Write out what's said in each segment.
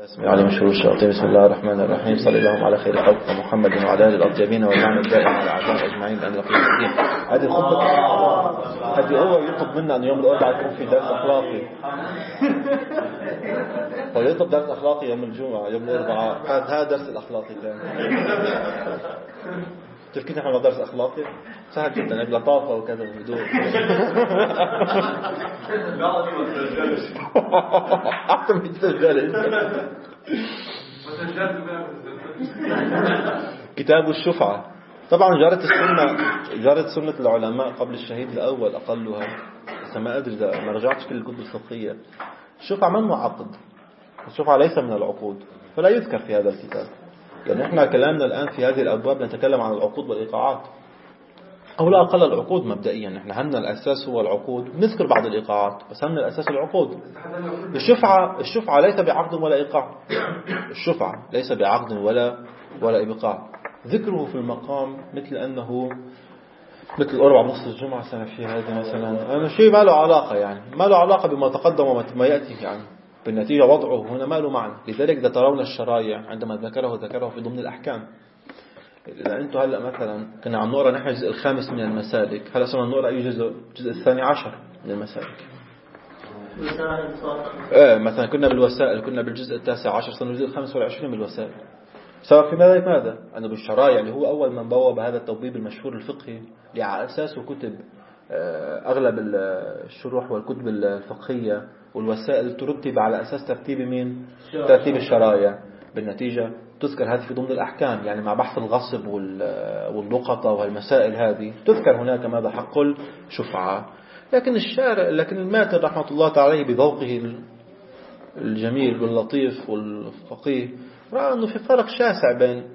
علي من شرور الشياطين. بسم الله الرحمن الرحيم. صلى الله على خير خلق محمد وعلى اله الاطيبين واللعن الدائم على الاعداء اجمعين بان لقيم الدين. هذه الخطبه هذه هو يطلب منا ان يوم الاربعاء يكون في درس اخلاقي، ويطلب درس اخلاقي يوم الجمعه يوم الاربعاء. هذا درس الاخلاقي الان. كيف كنا نحن درس اخلاقي سهل جدا بلطافه وكذا وهدوء. احسن من السجاله. كتاب الشفعة طبعا جارت سنة العلماء قبل الشهيد الأول أقلها، بس ما أدري إذا ما رجعتش كل الكتب الفقهية. الشفعة من معقد، الشفعة ليس من العقود فلا يذكر في هذا الكتاب، لأن إحنا كلامنا الآن في هذه الأبواب نتكلم عن العقود والإيقاعات أو لا أقل العقود مبدئيا. إحنا همنا الأساس هو العقود، نذكر بعض الإيقاعات بس همنا الأساس العقود. الشفعة ليس بعقد ولا إيقاع، الشفعة ليس بعقد ولا إيقاع. ذكره في المقام مثل أنه مثل الأربع نص الجمعة سنة في هذه مثلا، أنا شيء ما له علاقة، يعني ما له علاقة بما تقدم وما يأتي، يعني بالنتيجة وضعه هنا ما له معنى. لذلك إذا ترون الشرايع عندما ذكره في ضمن الأحكام. إذا أنتم هلأ مثلا كنا عم نقرأ نحن الجزء الخامس من المسالك، هلأ صرنا نقرأ أي الجزء الثاني عشر من المسالك. مثلا كنا بالوسائل كنا بالجزء التاسع عشر، صرنا الجزء الخامس والعشرين من الوسائل. سبب في ذلك ماذا؟ أنه بالشرايع اللي هو أول من بوب هذا التوبيب المشهور الفقهي اللي على أساسه كتب أغلب الشروح والكتب الفقهية والوسائل ترتب على أساس ترتيب مين؟ ترتيب الشرايع. بالنتيجة تذكر هذه في ضمن الأحكام، يعني مع بحث الغصب واللقطة والمسائل هذه تذكر هناك ماذا حق الشفعة. لكن الماتر رحمة الله تعالى بذوقه الجميل واللطيف والفقيه رأى أنه في فرق شاسع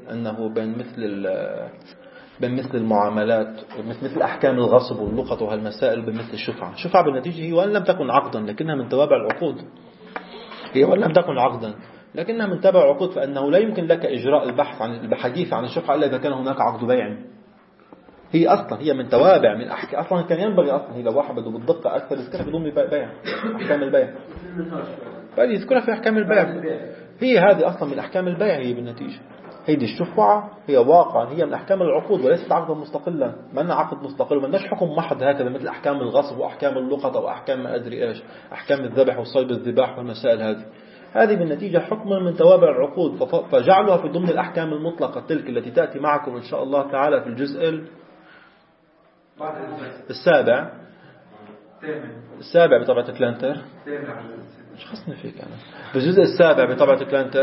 بين مثل المعاملات ومثل أحكام الغصب واللقطة وهالمسائل بمثل الشفعة. الشفعة بالنتيجة هي وأن لم تكن عقدا لكنها من توابع العقود، هي وأن لم تكن عقدا لكنها من تبع العقود، فأنه لا يمكن لك إجراء البحث عن الحديث عن الشفعة إلا إذا كان هناك عقد بيع. هي من توابع من أحكام، أصلا كان ينبغي أصلا هي لو واحد بده بالدقة أكثر يذكرها في ضمن بيع أحكام البيع، بل يذكرها في أحكام البيع. هي هذه أصلا من أحكام البيع. هي بالنتيجة هيدي الشفعة هي واقع هي من أحكام العقود وليست عقدا مستقلا، ما لنا عقد مستقل، ما لناش حكم محض هكذا مثل أحكام الغصب وأحكام اللقطة وأحكام ما أدري إيش، أحكام الذبح والصيد الذباح والمسائل هذه بالنتيجة حكم من توابع العقود، فجعلها في ضمن الأحكام المطلقة تلك التي تأتي معكم إن شاء الله تعالى في الجزء السابع بطبعة كلانتر. مش خصني فيك أنا بالجزء السابع بطبعة كلانتر.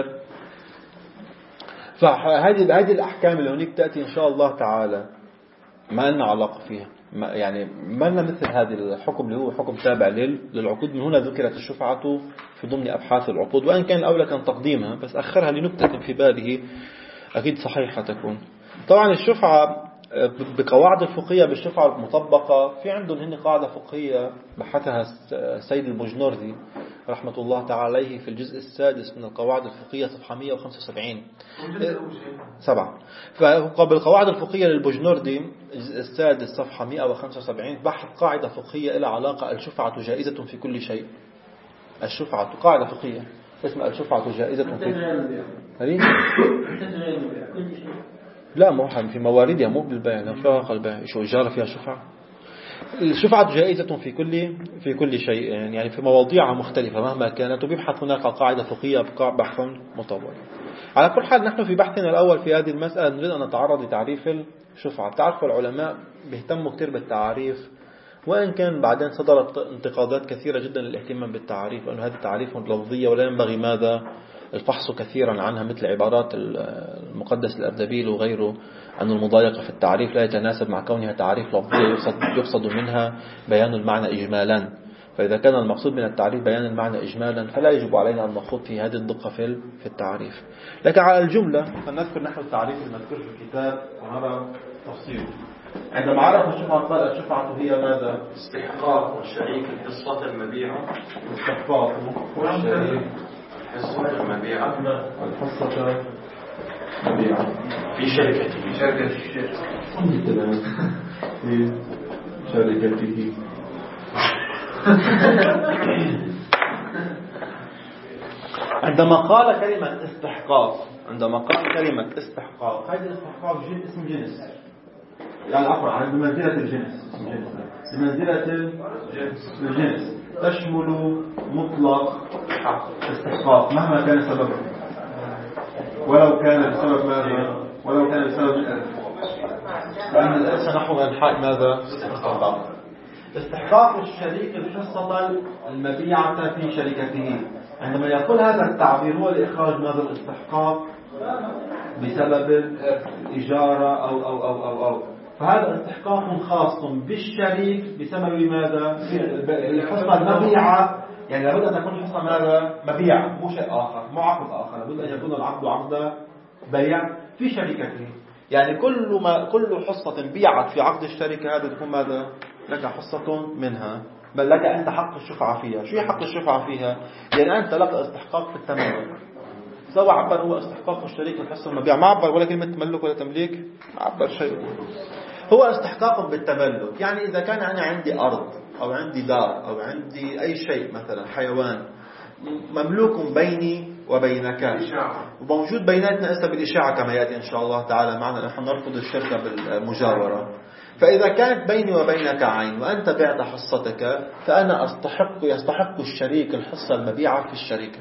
فهذه الأحكام اللي هناك تأتي إن شاء الله تعالى ما لنا علاقة فيها، يعني ما لنا مثل هذا الحكم اللي هو حكم تابع للعقود. من هنا ذكرت الشفعة في ضمن أبحاث العقود، وأن كان الأولى كان تقديمها بس أخرها لنكتة في باله أكيد صحيحة تكون. طبعا الشفعة بقواعد الفقهية بالشفعة المطبقة في عندهم هن قاعدة فقهية بحثها السيد البجنوردي رحمة الله تعالى عليه في الجزء السادس من القواعد الفقهية صفحة 175 7. فقبل القواعد الفقهية للبجنوردي الجزء السادس صفحة 175 بحث قاعدة فقهية إلى علاقة الشفعة جائزة في كل شيء. الشفعة قاعدة فقهية اسمها الشفعة جائزة في لا مو في مواردها مو بالبيع، لا فارق البيع شو إجارة فيها شفعة. الشفعة جائزة في كل شيء، يعني في مواضيعها مختلفة مهما كانت، وبيبحث هناك قاعدة فقهية بحث مطول. على كل حال نحن في بحثنا الأول في هذه المسألة نريد أن نتعرض لتعريف الشفعة. تعرفوا العلماء بيهتموا كثير بالتعريف، وإن كان بعدين صدرت انتقادات كثيرة جدا للاهتمام بالتعريف، وأن هذه تعريف لفظية ولا ينبغي ماذا الفحص كثيرا عنها، مثل عبارات المقدس الأردبيل وغيره أن المضايقة في التعريف لا يتناسب مع كونها تعريف لفظية يقصد منها بيان المعنى إجمالا. فإذا كان المقصود من التعريف بيان المعنى إجمالا فلا يجب علينا أن نخوض في هذه الدقة في التعريف. لكن على الجملة فلنذكر نحن التعريف المذكور في الكتاب ونرى تفصيله. عندما عرف الشفعة قال الشفعة هي ماذا؟ استحقاق الشريك الحصة المبيعة. استحقاق الشريك الحصة المبيعة الحصة المبيعة في شركته في شركته عندما قال كلمة استحقاق، هذه الاستحقاق اسم جنس، يعني عفوا عن بمنزلة الجنس، بمنزلة الجنس تشمل مطلق استحقاق مهما كان سببه، ولو كان بسبب ماذا؟ ولو كان بسبب الألف، لأن الألف نحو الحق ماذا؟ استحقاق الشريك الحصة المبيعة في شركته. عندما يقول هذا التعبير هو لإخراج ماذا الاستحقاق بسبب الإجارة أو فهذا استحقاق خاص بالشريك بسبب ماذا؟ الحصة المبيعة، يعني لابد أن تكون الحصة ماذا؟ مبيعة، مو شيء آخر، مو عقد آخر، لابد أن يكون العقد عقد بيع في شركته. يعني كل حصة بيعت في عقد الشركة هذا تكون ماذا؟ لك حصة منها، بل لك أنت حق الشفعة فيها. شو حق الشفعة فيها؟ يعني أنت لك استحقاق في التملك، سواء عبر هو استحقاق الشريك الحصة المبيع، ما عبر ولا كلمة تملك ولا تمليك، ما عبر شيء، هو استحقاق بالتملك. يعني إذا كان أنا عندي أرض أو عندي دار أو عندي أي شيء مثلا حيوان مملوك بيني وبينك وموجود بيناتنا إسا بالإشاعة كما يأتي إن شاء الله تعالى معنا، نحن نرفض الشركة بالمجاورة. فإذا كانت بيني وبينك عين وأنت بعت حصتك، فأنا يستحق الشريك الحصة المبيعة في الشركة،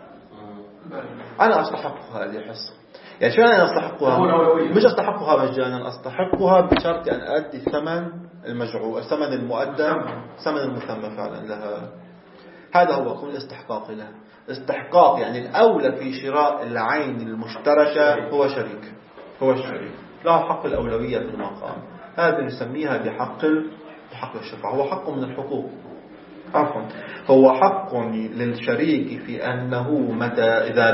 أنا أستحق هذه الحصة. يعني شو أنا أستحقها؟ مش أستحقها مجانا، أستحقها بشرط أن أدي الثمن المجعول، الثمن المؤدى، ثمن المثمن فعلا لها. هذا هو كل استحقاق لها. استحقاق يعني الأولى في شراء العين المشتركة هو الشريك، له حق الأولوية في المقام. هذا نسميها بحق الشفعة، هو حق من الحقوق. هو حق للشريك في أنه متى إذا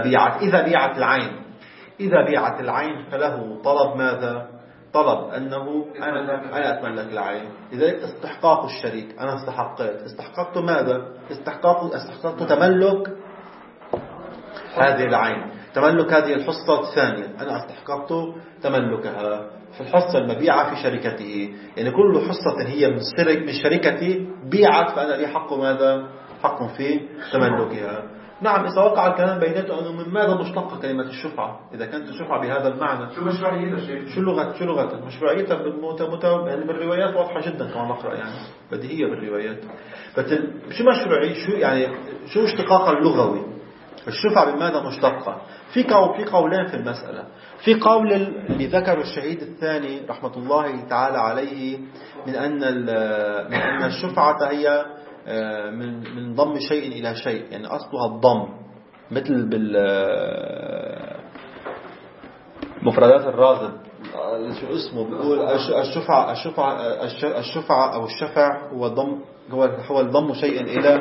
بيعت العين فله طلب ماذا؟ طلب أنه أنا أتملك العين. لذلك استحقاق الشريك، أنا استحققت ماذا؟ استحققت تملك هذه العين، تملك هذه الحصة الثانية، أنا استحققت تملكها في الحصة المبيعة في شركته. يعني كل حصة هي من شركتي بيعت، فأنا لي حق ماذا؟ حق في تملكها. نعم، إذا وقع الكلام بيناتهم أنه من ماذا مشتقة كلمة الشفعة، إذا كانت الشفعة بهذا المعنى، شو مشروعيتها شيء؟ شو لغتها؟ مشروعيتها يعني بالروايات واضحة جدا كما نقرأ، يعني بديهية بالروايات. شو مشروعي؟ شو اشتقاقها اللغوي؟ الشفعة بماذا مشتقة؟ في قولين في المسألة. في قول اللي ذكر الشهيد الثاني رحمة الله تعالى عليه من أن الشفعة هي من ضم شيء إلى شيء، يعني أصلها الضم، مثل بالمفردات الرازب شو اسمه بيقول الشفعة أو الشفع هو الضم شيء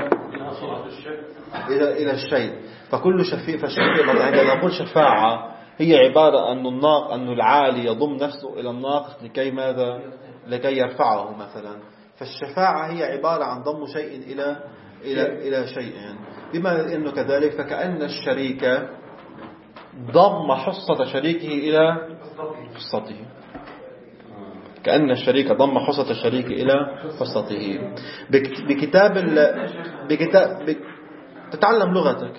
إلى الشيء. فكل فالشفيع عندما نقول شفاعة هي عبارة أن العالي يضم نفسه إلى الناقص لكي يرفعه مثلا. فالشفاعة هي عبارة عن ضم شيء إلى شيء، بما أنه كذلك فكأن الشريك ضم حصة شريكه إلى حصته، كأن الشريك ضم حصة الشريك إلى حصته. تتعلم لغتك،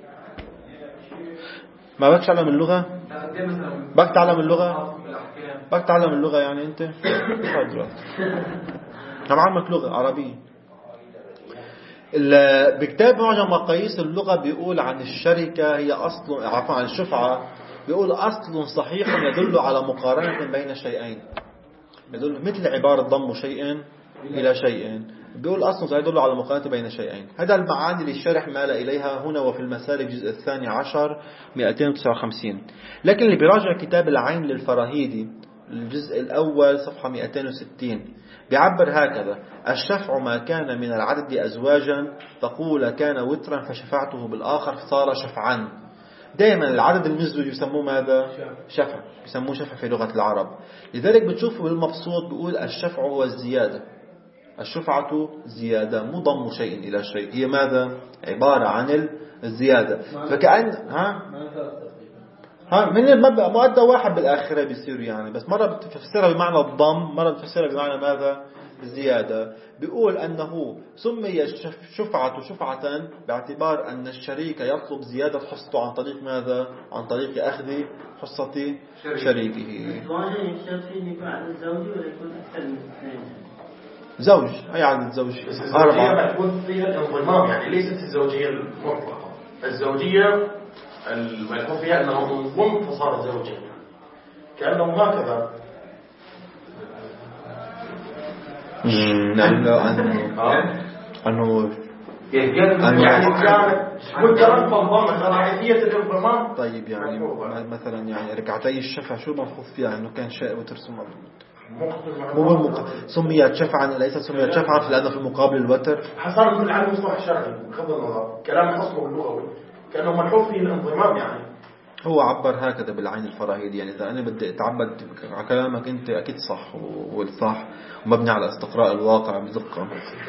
ما بدك تعلم اللغة؟ بدك تعلم اللغة يعني أنت بعلمك لغة عربية. بكتاب معجم مقاييس اللغة بيقول عن الشركة هي عن الشفعة، بيقول أصل صحيح يدل على مقارنة بين شيئين، يدل مثل عبارة ضم شيء إلى شيء، بيقول أصل صحيح يدل على مقارنة بين شيئين. هذا المعاني للشرح مال إليها هنا وفي المسالك الجزء 12 259. لكن اللي بيراجع كتاب العين للفراهيدي الجزء الأول صفحة 260 بيعبر هكذا: الشفع ما كان من العدد أزواجا، تقول كان وترا فشفعته بالآخر صار شفعا. دائما العدد المزوج يسموه ماذا؟ شفع، يسموه شفع في لغة العرب. لذلك بتشوفوا بالمبسوط بيقول الشفع هو الزيادة، الشفعة زيادة، مو ضم شيء إلى شيء، هي ماذا؟ عبارة عن الزيادة. فكأن من المبدأ مؤدى واحد بالآخرة بيصير، يعني بس مرة بتفسرها بمعنى الضم، مرة بتفسرها بمعنى ماذا؟ بالزيادة، بيقول أنه سمي شفعة شفعة باعتبار أن الشريك يطلب زيادة حصته عن طريق ماذا؟ عن طريق أخذ حصة شريكه. زوج أي عدد زوج؟ الزوجية ملحوظ فيها الانضمام، يعني ليست الزوجية المطلقة. الزوجية الملحوظ فيها أنه منضم فصار زوجين، كأنه هكذا. نعم. أنه يعني كانت مجرد فانضمت رعية الانضمام. طيب يعني مثلا يعني ركعتي الشفع شو الملحوظ فيها؟ أنه كان شيء وترسم مو سميت شفعا، ليست سميت شفعا لأنه في مقابل الوتر. حصل من عنده مصطلح شرعي بغض النظر كلام أصله اللغوي، كأنه ملحوظ فيه الانضمام. يعني هو عبر هكذا بالعين الفراهيدي، يعني إذا أنا بدي أتعبد على كلامك أنت أكيد صح والصح ومبني على استقراء الواقع بدقة.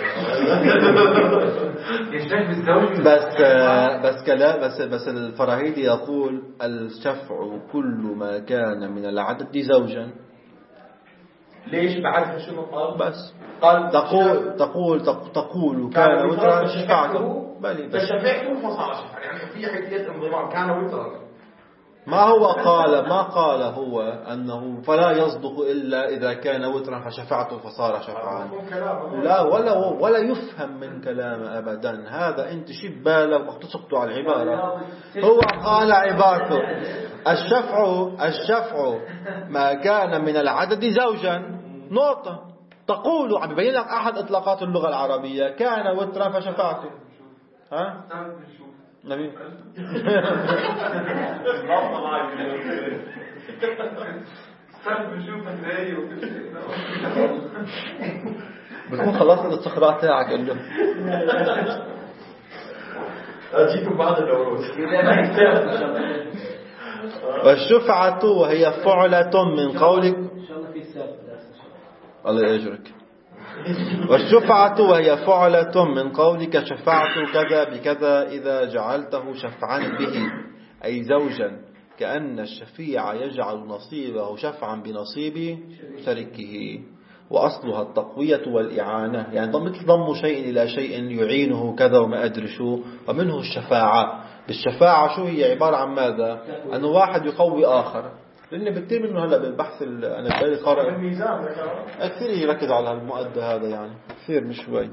بس الفراهيدي يقول الشفع كل ما كان من العدد زوجا. ليش بعدها شنو قال؟ بس قال تقول كان وترا شفعته فشفعته فصار شفعا، يعني في حيثية انضمام كان وترا. ما قال هو أنه فلا يصدق إلا إذا كان وترا فشفعته فصار شفعا. لا ولا يفهم من كلام أبدا. هذا أنت شب بالك واختصقت على العبارة. هو قال عبارته الشفع ما كان من العدد زوجا نقطة. تقول عم ببين لك أحد إطلاقات اللغة العربية كان وترا فشفعته. ها نبي بتكون خلصت الاستقراء تاعك له. أجيكم بعد العروض. والشفعة وهي فعلة من قولك الله يجرك. والشفعة وهي فعلة من قولك شفعت كذا بكذا إذا جعلته شفعا به أي زوجا، كأن الشفيع يجعل نصيبه شفعا بنصيب شريكه. وأصلها التقوية والإعانة، يعني مثل ضم شيء إلى شيء يعينه كذا وما أدري شو. ومنه الشفاعة. بالشفاعة شو هي عبارة عن ماذا؟ أنه واحد يقوي آخر. لأن بكثير منه هلا بالبحث أنا بالي قارئ كثير يركز على المؤدى هذا، يعني كثير مش شوي.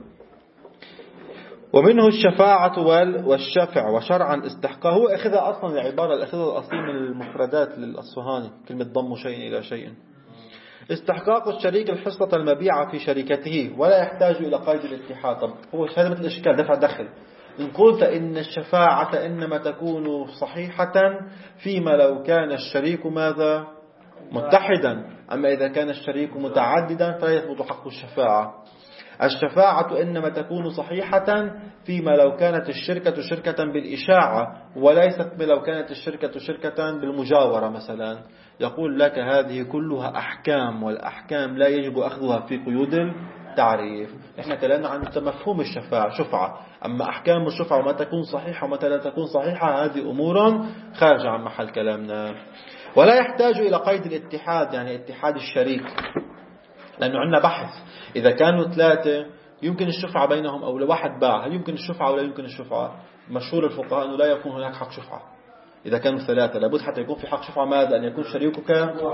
ومنه الشفاعة والشفع وشرعا استحقاق. هو أخذها أصلا العبارة الأخذها الأصلي من المفردات للأصفهاني كلمة ضم شيء إلى شيء. استحقاق الشريك الحصة المبيعة في شركته ولا يحتاج إلى قيد الاتحاد. طب هو هذا مثل الإشكال دفع دخل. إن قلت إن الشفاعة إنما تكون صحيحة فيما لو كان الشريك ماذا متحدا، أما إذا كان الشريك متعددا فلا يثبت حق الشفاعة. الشفاعة إنما تكون صحيحة فيما لو كانت الشركة شركة بالإشاعة وليست لو كانت الشركة شركة بالمجاورة مثلا. يقول لك هذه كلها أحكام، والأحكام لا يجب أخذها في قيود التعريف. إحنا كلامنا عن مفهوم الشفاعة شفعة، أما أحكام الشفعة وما تكون صحيحة ومتى لا تكون صحيحة هذه أمور خارجة عن محل كلامنا. ولا يحتاج إلى قيد الاتحاد، يعني اتحاد الشريك، لأنه عندنا بحث إذا كانوا ثلاثة يمكن الشفعة بينهم أو لواحد باع، هل يمكن الشفعة ولا يمكن الشفعة؟ مشهور الفقهاء أنه لا يكون هناك حق شفعة إذا كانوا ثلاثة. لابد حتى يكون في حق شفعة ماذا؟ أن يكون شريكك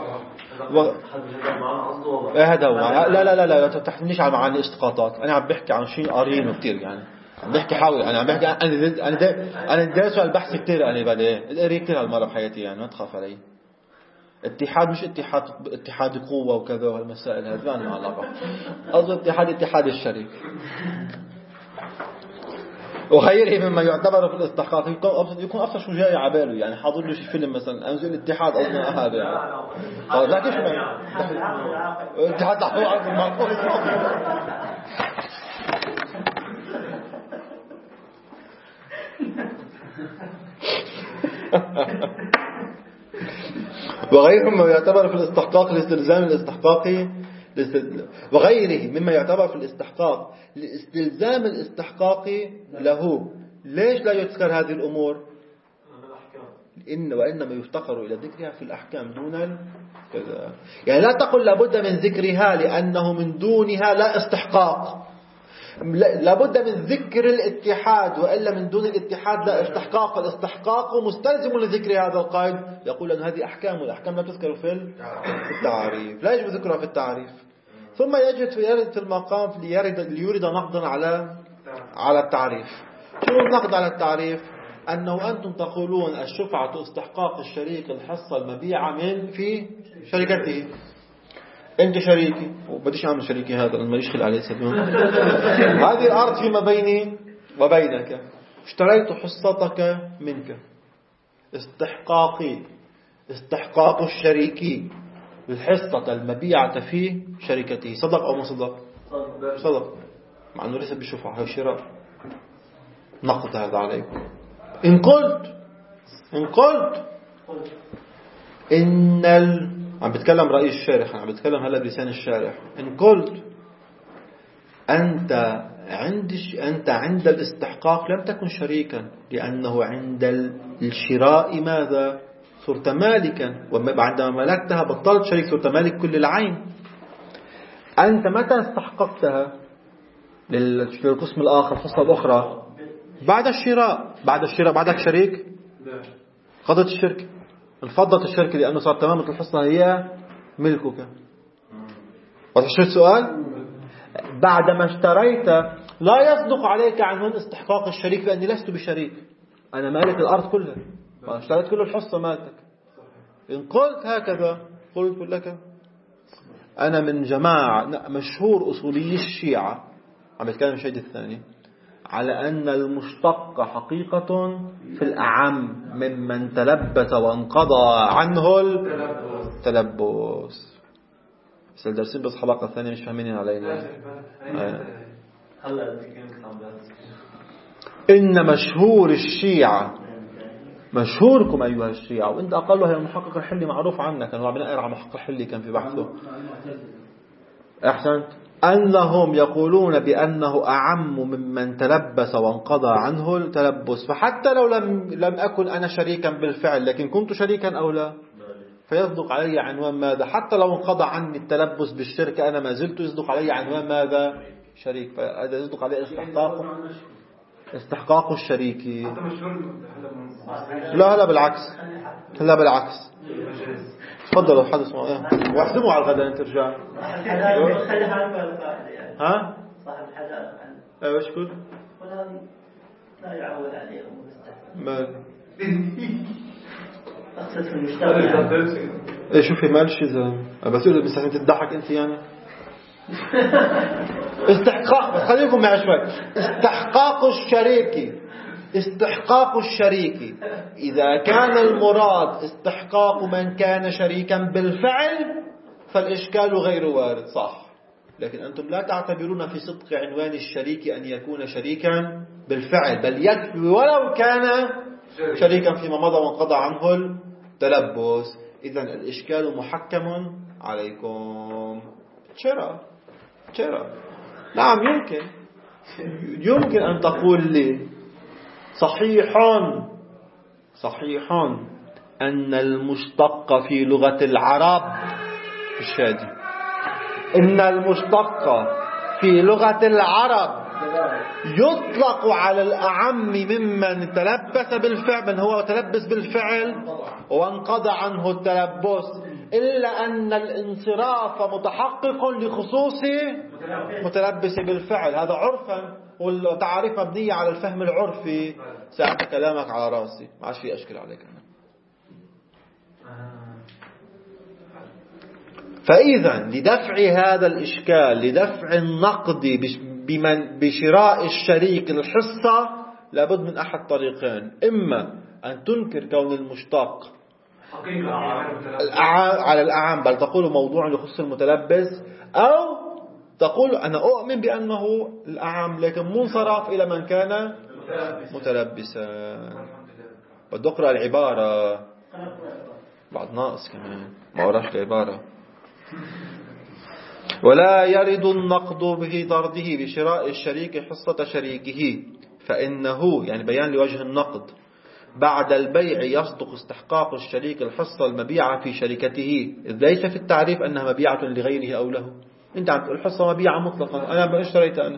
هذا هو. لا تحتمليش على معاني الاشتقاقات. أنا عم بحكي عن شيء قارين كتير، يعني عم بحكي حاول أنا عم بحكي أنا دارس البحث كتير. أنا بدي قري كتير هالمرة بحياتي، يعني ما تخاف علي. اتحاد مش اتحاد قوة وكذا والمسائل هذه ما لها علاقة. قصد اتحاد الشريك وغيره مما يعتبر في الاستحقاق. يكون أبسط شو جاي على باله، يعني حاضر له شي فيلم مثلا أنزل الاتحاد قصدنا هذا يعني. طيب لا كيف اتحاد عقل معقول. وغيره مما يعتبر في الاستحقاق لاستلزام الاستحقاقي وغيره مما يعتبر في الاستحقاق لاستلزام الاستحقاقي له. ليش لا يذكر هذه الأمور؟ وإنما يفتقر إلى ذكرها في الأحكام دون كذا. يعني لا تقل لابد من ذكرها لأنه من دونها لا استحقاق، لابد من ذكر الاتحاد وإلا من دون الاتحاد لا استحقاق. الاستحقاق مستلزم لذكر هذا القيد. يقول أن هذه أحكام، والأحكام لا تذكر في التعريف، لا يجب ذكرها في التعريف. ثم يرد في المقام ليورد نقدا على التعريف. شنو النقد على التعريف؟ أنه أنتم تقولون الشفعة استحقاق الشريك الحصة المبيعة في شركته. أنت شريكي وبديش أعمل شريكي هذا لما يشغل عليه سبيل هذه الأرض فيما بيني وبينك، اشتريت حصتك منك. استحقاق الشريك الحصة المبيعة في شركته. صدق أو ما صدق؟ صدق، مع أنه ليس بشفعة، هي شراء. نقد هذا عليكم. إن قلت عم بتكلم رئيس الشارح، عم بتكلم هلا بلسان الشارح. إن قلت أنت عند الاستحقاق لم تكن شريكا، لأنه عند الشراء ماذا؟ صرت مالكا، وعندما ملكتها بطلت شريك، صرت مالك كل العين. أنت متى استحققتها للقسم الآخر، الحصة الأخرى؟ بعد الشراء. بعدك شريك، قضت الشركة، انفضت الشركة، لأنه صار تمامة الحصة هي ملكك. وتشرت سؤال؟ بعدما اشتريت لا يصدق عليك عنوان استحقاق الشريك، لأني لست بشريك، أنا مالك الأرض كلها، اشتريت كل الحصة مالتك. إن قلت هكذا قلت لك أنا من جماعة مشهور أصولي الشيعة، عم يتكلم الشيء الثاني، على أن المشتق حقيقة في الأعم ممن تلبس وانقضى عنه التلبس. بس الدرسين بس حلقة ثانية مش فاهمين علينا. إن مشهور الشيعة، مشهوركم أيها الشيعة، وإنت أقلها المحقق الحلي معروف عنك، كانوا عم نقرأ محقق الحلي كان في بحثه. أحسنت. أنهم يقولون بأنه أعم ممن تلبس وانقضى عنه التلبس، فحتى لو لم أكن أنا شريكا بالفعل لكن كنت شريكا أو لا، فيصدق علي عنوان ماذا؟ حتى لو انقضى عني التلبس بالشركة أنا ما زلت يصدق علي عنوان ماذا؟ شريك. فهذا يصدق عليه استحقاق الشريك. لا بالعكس. تفضلوا حدث واحسبوا على الغداء انت رجال. ها؟ صاحب الحدائق. ايوه ايش كل؟ لا يعول عليهم مال. اقصد في المجتمع. ايه شوفي مالش اذا بس مستحيل تضحك انت يعني. استحقاق، خليكم معي شوي. استحقاق الشريك إذا كان المراد استحقاق من كان شريكا بالفعل فالإشكال غير وارد، صح. لكن أنتم لا تعتبرون في صدق عنوان الشريك أن يكون شريكا بالفعل، بل يكفي ولو كان شريكا فيما مضى وانقضى عنه التلبس. إذن الإشكال محكم عليكم. شراء. نعم يمكن أن تقول لي صحيح أن المشتق في لغة العرب الشادي، إن المشتق في لغة العرب يطلق على الأعم ممن تلبس بالفعل، من هو تلبس بالفعل وانقضى عنه التلبس، إلا أن الانصراف متحقق لخصوص متلبس بالفعل. هذا عرفا، والتعريف مبنية على الفهم العرفي. ساعة كلامك على راسي، ما عادش في أشكال عليك أنا. فإذا لدفع هذا الإشكال، لدفع النقد بشراء الشريك الحصة، لابد من أحد طريقين: إما أن تنكر كون المشتق على الأعم، بل تقول موضوع يخص المتلبس، أو تقول أنا أؤمن بأنه الأعم لكن منصرف إلى من كان متلبسا. بدي أقرأ العبارة بعد ناقص كمان ما أراش العبارة. ولا يرد النقد في طرده بشراء الشريك حصة شريكه، فإنه يعني بيان لوجه النقد. بعد البيع يصدق استحقاق الشريك الحصة المبيعة في شركته، إذ ليس في التعريف أنها مبيعة لغيره أو له. أنت عم تقول الحصة مبيعة مطلقا، أنا اشتريت أنا.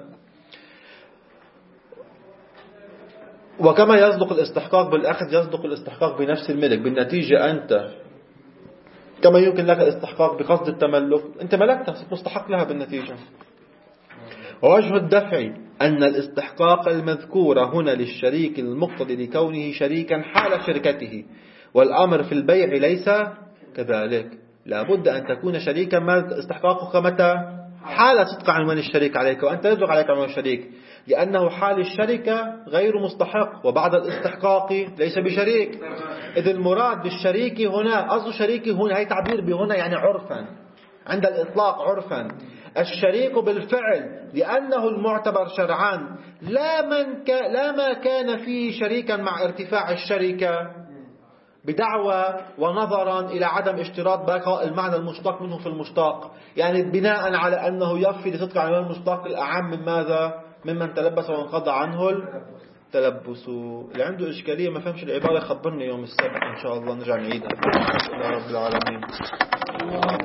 وكما يصدق الاستحقاق بالأخذ يصدق الاستحقاق بنفس الملك. بالنتيجة أنت كما يمكن لك الاستحقاق بقصد التملك، أنت ملكتها، صرت مستحق لها بالنتيجة. ووجه الدفع أن الاستحقاق المذكور هنا للشريك المقتضي لكونه شريكا حال شركته، والأمر في البيع ليس كذلك. لابد أن تكون شريكا. ما استحقاقك متى؟ حال صدق عنوان الشريك عليك، وأنت يصدق عليك عنوان الشريك، لأنه حال الشركة غير مستحق، وبعد الاستحقاق ليس بشريك. إذ المراد بالشريك هنا، أصل شريك هنا هي تعبير بهنا يعني عرفا، عند الإطلاق عرفا الشريك بالفعل، لأنه المعتبر شرعا، لا ما كان فيه شريكا مع ارتفاع الشركة بدعوى ونظرا إلى عدم اشتراط بقاء المعنى المشتق منه في المشتق، يعني بناء على أنه يكفي لصدق عنوان المشتق الأعم من ماذا؟ ممن تلبس وانقضى عنه التلبس. اللي عنده إشكالية ما فهمش العبارة خبرني يوم السبت إن شاء الله نرجع نعيدها. رب العالمين.